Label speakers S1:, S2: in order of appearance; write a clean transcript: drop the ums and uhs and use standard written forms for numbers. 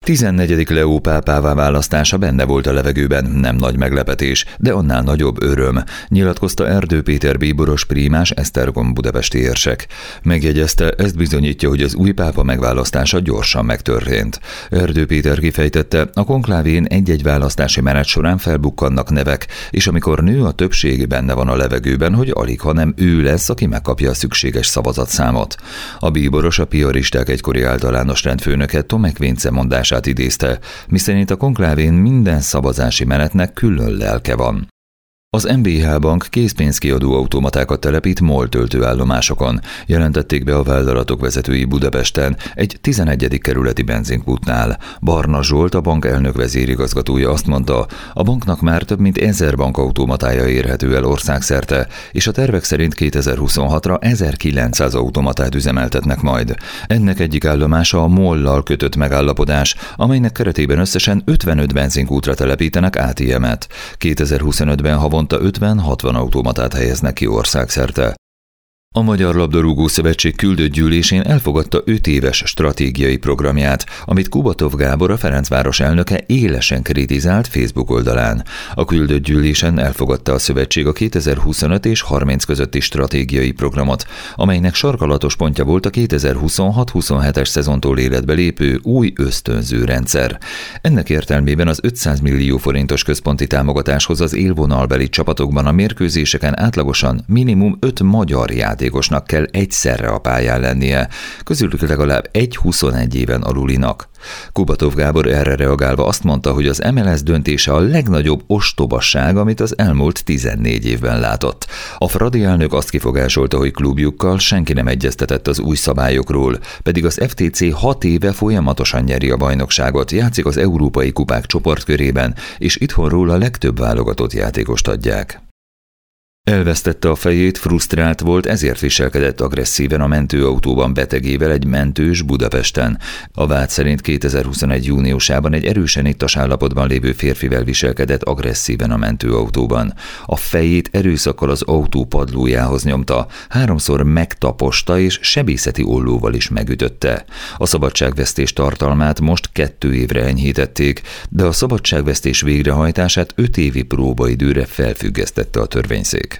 S1: 14. Leó pápává választása benne volt a levegőben, nem nagy meglepetés, de annál nagyobb öröm, nyilatkozta Erdő Péter bíboros prímás Esztergom budapesti érsek. Megjegyezte, ezt bizonyítja, hogy az új pápa megválasztása gyorsan megtörtént. Erdő Péter kifejtette, a konklávén egy-egy választási menet során felbukkannak nevek, és amikor nő a többség, benne van a levegőben, hogy alig, hanem ő lesz, aki megkapja a szükséges szavazatszámot. A bíboros a piaristák egykori általános rendfőnöke Tomek Vince mondását idézte, miszerint a konklávén minden szavazási menetnek külön lelke van. Az MBH Bank készpénzkiadó automatákat telepít MOL töltőállomásokon, jelentették be a vállalatok vezetői Budapesten, egy 11. kerületi benzinkútnál. Barna Zsolt, a bank elnök vezérigazgatója azt mondta, a banknak már több mint 1000 bankautomatája érhető el országszerte, és a tervek szerint 2026-ra 1900 automatát üzemeltetnek majd. Ennek egyik állomása a MOL-lal kötött megállapodás, amelynek keretében összesen 55 benzinkútra telepítenek ATM-et. 2025-ben havonta 50-60 automatát helyeznek ki országszerte. A Magyar Labdarúgó Szövetség küldött gyűlésén elfogadta 5 éves stratégiai programját, amit Kubatov Gábor, a Ferencváros elnöke élesen kritizált Facebook oldalán. A küldött gyűlésen elfogadta a szövetség a 2025 és 30 közötti stratégiai programot, amelynek sarkalatos pontja volt a 2026-27-es szezontól életbe lépő új ösztönző rendszer. Ennek értelmében az 500 millió forintos központi támogatáshoz az élvonalbeli csapatokban a mérkőzéseken átlagosan minimum 5 magyar játékosnak kell egyszerre a pályán lennie, közülük legalább egy 21 éven alulinak. Kubatov Gábor erre reagálva azt mondta, hogy az MLS döntése a legnagyobb ostobasság, amit az elmúlt 14 évben látott. A Fradi elnök azt kifogásolta, hogy klubjukkal senki nem egyeztetett az új szabályokról, pedig az FTC 6 éve folyamatosan nyeri a bajnokságot, játszik az európai kupák csoportkörében, és itthonról a legtöbb válogatott játékost adják. Elvesztette a fejét, frusztrált volt, ezért viselkedett agresszíven a mentőautóban betegével egy mentős Budapesten. A vád szerint 2021. júniusában egy erősen ittas állapotban lévő férfivel viselkedett agresszíven a mentőautóban. A fejét erőszakkal az autó padlójához nyomta, 3-szor megtaposta és sebészeti ollóval is megütötte. A szabadságvesztés tartalmát most 2 évre enyhítették, de a szabadságvesztés végrehajtását 5 évi próbaidőre felfüggesztette a törvényszék.